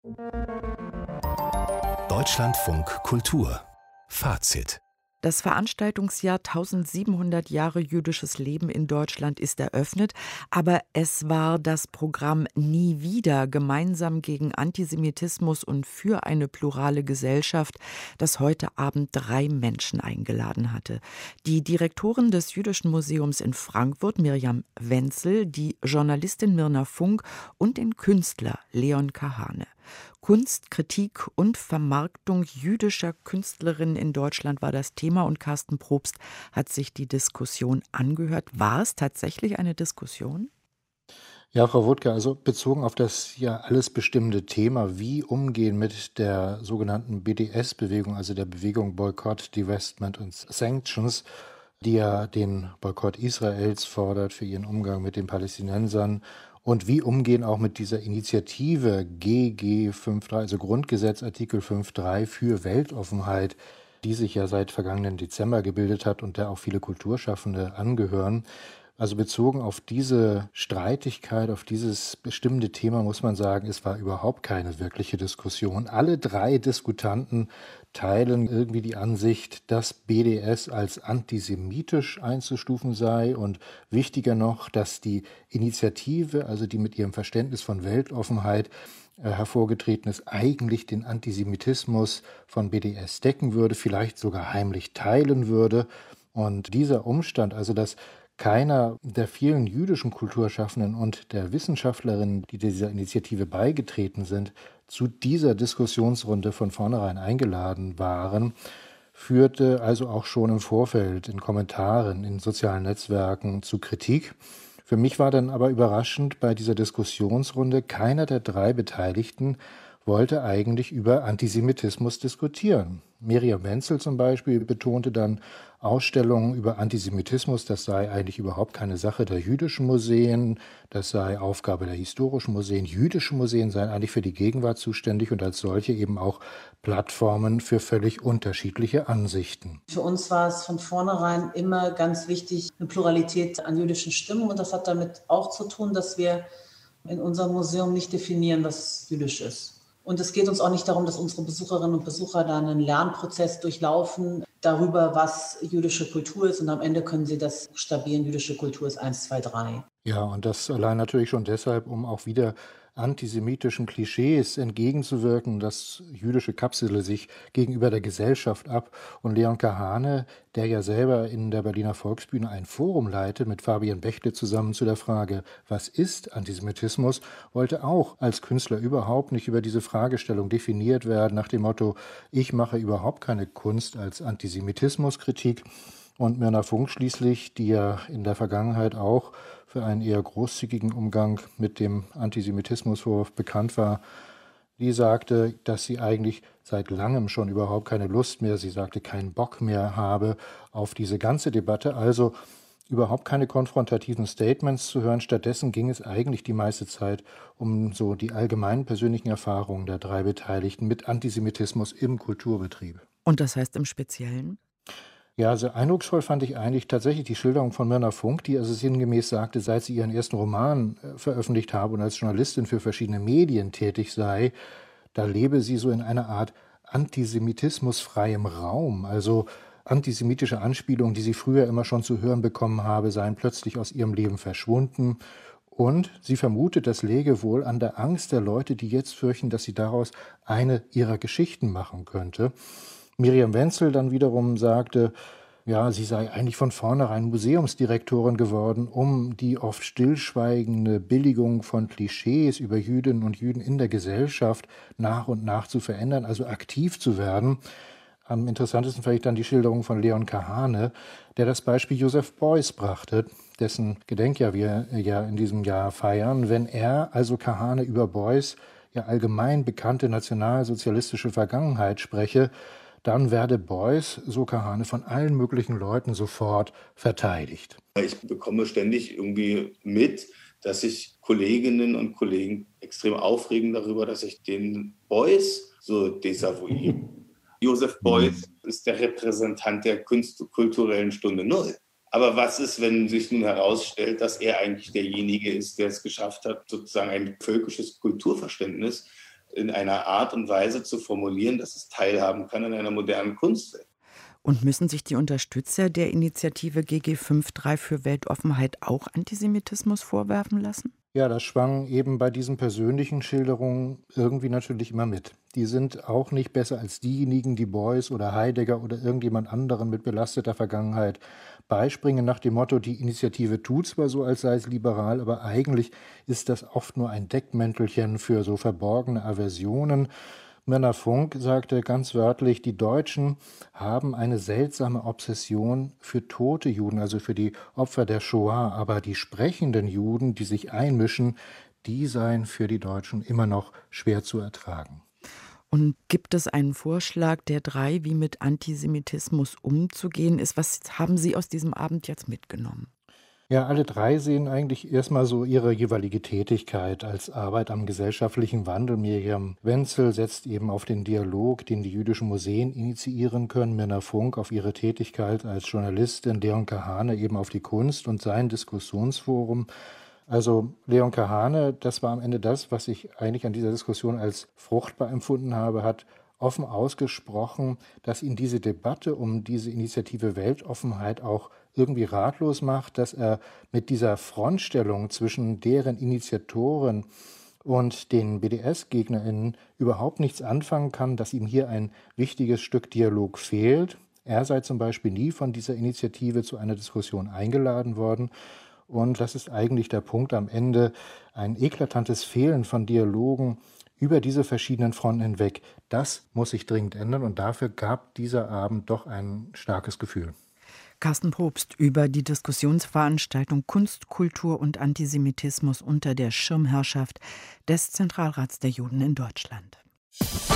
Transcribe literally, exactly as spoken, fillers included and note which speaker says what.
Speaker 1: Deutschlandfunk Kultur Fazit.
Speaker 2: Das Veranstaltungsjahr eintausendsiebenhundert Jahre jüdisches Leben in Deutschland ist eröffnet, aber es war das Programm Nie wieder gemeinsam gegen Antisemitismus und für eine plurale Gesellschaft, das heute Abend drei Menschen eingeladen hatte. Die Direktorin des Jüdischen Museums in Frankfurt, Mirjam Wenzel, die Journalistin Mirna Funk und den Künstler Leon Kahane. Kunst, Kritik und Vermarktung jüdischer Künstlerinnen in Deutschland war das Thema und Carsten Probst hat sich die Diskussion angehört. War es tatsächlich eine Diskussion?
Speaker 3: Ja, Frau Wuttke, also bezogen auf das ja alles bestimmende Thema, wie umgehen mit der sogenannten B D S-Bewegung, also der Bewegung Boycott, Divestment und Sanctions, die ja den Boykott Israels fordert für ihren Umgang mit den Palästinensern. Und wie umgehen auch mit dieser Initiative G G fünf Punkt drei, also Grundgesetz Artikel fünf Punkt drei für Weltoffenheit, die sich ja seit vergangenen Dezember gebildet hat und der auch viele Kulturschaffende angehören. Also bezogen auf diese Streitigkeit, auf dieses bestimmte Thema muss man sagen, es war überhaupt keine wirkliche Diskussion. Alle drei Diskutanten teilen irgendwie die Ansicht, dass B D S als antisemitisch einzustufen sei und wichtiger noch, dass die Initiative, also die mit ihrem Verständnis von Weltoffenheit äh, hervorgetreten ist, eigentlich den Antisemitismus von B D S decken würde, vielleicht sogar heimlich teilen würde. Und dieser Umstand, also dass keiner der vielen jüdischen Kulturschaffenden und der Wissenschaftlerinnen, die dieser Initiative beigetreten sind, zu dieser Diskussionsrunde von vornherein eingeladen waren, führte also auch schon im Vorfeld in Kommentaren in sozialen Netzwerken zu Kritik. Für mich war dann aber überraschend bei dieser Diskussionsrunde, keiner der drei Beteiligten wollte eigentlich über Antisemitismus diskutieren. Mirjam Wenzel zum Beispiel betonte dann, Ausstellungen über Antisemitismus, das sei eigentlich überhaupt keine Sache der jüdischen Museen, das sei Aufgabe der historischen Museen. Jüdische Museen seien eigentlich für die Gegenwart zuständig und als solche eben auch Plattformen für völlig unterschiedliche Ansichten.
Speaker 4: Für uns war es von vornherein immer ganz wichtig, eine Pluralität an jüdischen Stimmen, und das hat damit auch zu tun, dass wir in unserem Museum nicht definieren, was jüdisch ist. Und es geht uns auch nicht darum, dass unsere Besucherinnen und Besucher da einen Lernprozess durchlaufen darüber, was jüdische Kultur ist. Und am Ende können sie das stabilen, jüdische Kultur ist eins, zwei, drei.
Speaker 3: Ja, und das allein natürlich schon deshalb, um auch wieder antisemitischen Klischees entgegenzuwirken. Das jüdische kapsele sich gegenüber der Gesellschaft ab. Und Leon Kahane, der ja selber in der Berliner Volksbühne ein Forum leitet, mit Fabian Bächle zusammen zu der Frage, was ist Antisemitismus, wollte auch als Künstler überhaupt nicht über diese Fragestellung definiert werden, nach dem Motto, ich mache überhaupt keine Kunst als Antisemitismuskritik. Und Mirna Funk schließlich, die ja in der Vergangenheit auch für einen eher großzügigen Umgang mit dem Antisemitismusvorwurf bekannt war, die sagte, dass sie eigentlich seit langem schon überhaupt keine Lust mehr, sie sagte, keinen Bock mehr habe auf diese ganze Debatte, also überhaupt keine konfrontativen Statements zu hören. Stattdessen ging es eigentlich die meiste Zeit um so die allgemeinen persönlichen Erfahrungen der drei Beteiligten mit Antisemitismus im Kulturbetrieb.
Speaker 2: Und das heißt im Speziellen?
Speaker 3: Ja, sehr eindrucksvoll fand ich eigentlich tatsächlich die Schilderung von Mirna Funk, die also sinngemäß sagte, seit sie ihren ersten Roman äh, veröffentlicht habe und als Journalistin für verschiedene Medien tätig sei, da lebe sie so in einer Art antisemitismusfreiem Raum. Also antisemitische Anspielungen, die sie früher immer schon zu hören bekommen habe, seien plötzlich aus ihrem Leben verschwunden. Und sie vermutet, das läge wohl an der Angst der Leute, die jetzt fürchten, dass sie daraus eine ihrer Geschichten machen könnte. Mirjam Wenzel dann wiederum sagte, ja, sie sei eigentlich von vornherein Museumsdirektorin geworden, um die oft stillschweigende Billigung von Klischees über Jüdinnen und Juden in der Gesellschaft nach und nach zu verändern, also aktiv zu werden. Am interessantesten fand ich dann die Schilderung von Leon Kahane, der das Beispiel Joseph Beuys brachte, dessen Gedenkjahr wir ja in diesem Jahr feiern. Wenn er, also Kahane, über Beuys ja allgemein bekannte nationalsozialistische Vergangenheit spreche, dann werde Beuys, so Kahane, von allen möglichen Leuten sofort verteidigt.
Speaker 5: Ich bekomme ständig irgendwie mit, dass sich Kolleginnen und Kollegen extrem aufregen darüber, dass ich den Beuys so desavouiere. Joseph Beuys ist der Repräsentant der Kunst- kulturellen Stunde Null. Aber was ist, wenn sich nun herausstellt, dass er eigentlich derjenige ist, der es geschafft hat, sozusagen ein völkisches Kulturverständnis in einer Art und Weise zu formulieren, dass es teilhaben kann an einer modernen Kunstwelt.
Speaker 2: Und müssen sich die Unterstützer der Initiative G G fünf drei für Weltoffenheit auch Antisemitismus vorwerfen lassen?
Speaker 3: Ja, das schwang eben bei diesen persönlichen Schilderungen irgendwie natürlich immer mit. Die sind auch nicht besser als diejenigen, die Beuys oder Heidegger oder irgendjemand anderen mit belasteter Vergangenheit beispringen nach dem Motto, die Initiative tut zwar so, als sei es liberal, aber eigentlich ist das oft nur ein Deckmäntelchen für so verborgene Aversionen. Werner Funk sagte ganz wörtlich, die Deutschen haben eine seltsame Obsession für tote Juden, also für die Opfer der Shoah, aber die sprechenden Juden, die sich einmischen, die seien für die Deutschen immer noch schwer zu ertragen.
Speaker 2: Und gibt es einen Vorschlag der drei, wie mit Antisemitismus umzugehen ist? Was haben Sie aus diesem Abend jetzt mitgenommen?
Speaker 3: Ja, alle drei sehen eigentlich erstmal so ihre jeweilige Tätigkeit als Arbeit am gesellschaftlichen Wandel. Miriam Wenzel setzt eben auf den Dialog, den die jüdischen Museen initiieren können. Mirna Funk auf ihre Tätigkeit als Journalistin, Leon Kahane eben auf die Kunst und sein Diskussionsforum. Also Leon Kahane, das war am Ende das, was ich eigentlich an dieser Diskussion als fruchtbar empfunden habe, hat offen ausgesprochen, dass ihn diese Debatte um diese Initiative Weltoffenheit auch irgendwie ratlos macht, dass er mit dieser Frontstellung zwischen deren Initiatoren und den B D S-GegnerInnen überhaupt nichts anfangen kann, dass ihm hier ein wichtiges Stück Dialog fehlt. Er sei zum Beispiel nie von dieser Initiative zu einer Diskussion eingeladen worden. Und das ist eigentlich der Punkt am Ende, ein eklatantes Fehlen von Dialogen über diese verschiedenen Fronten hinweg. Das muss sich dringend ändern und dafür gab dieser Abend doch ein starkes Gefühl.
Speaker 2: Carsten Probst über die Diskussionsveranstaltung Kunst, Kultur und Antisemitismus unter der Schirmherrschaft des Zentralrats der Juden in Deutschland.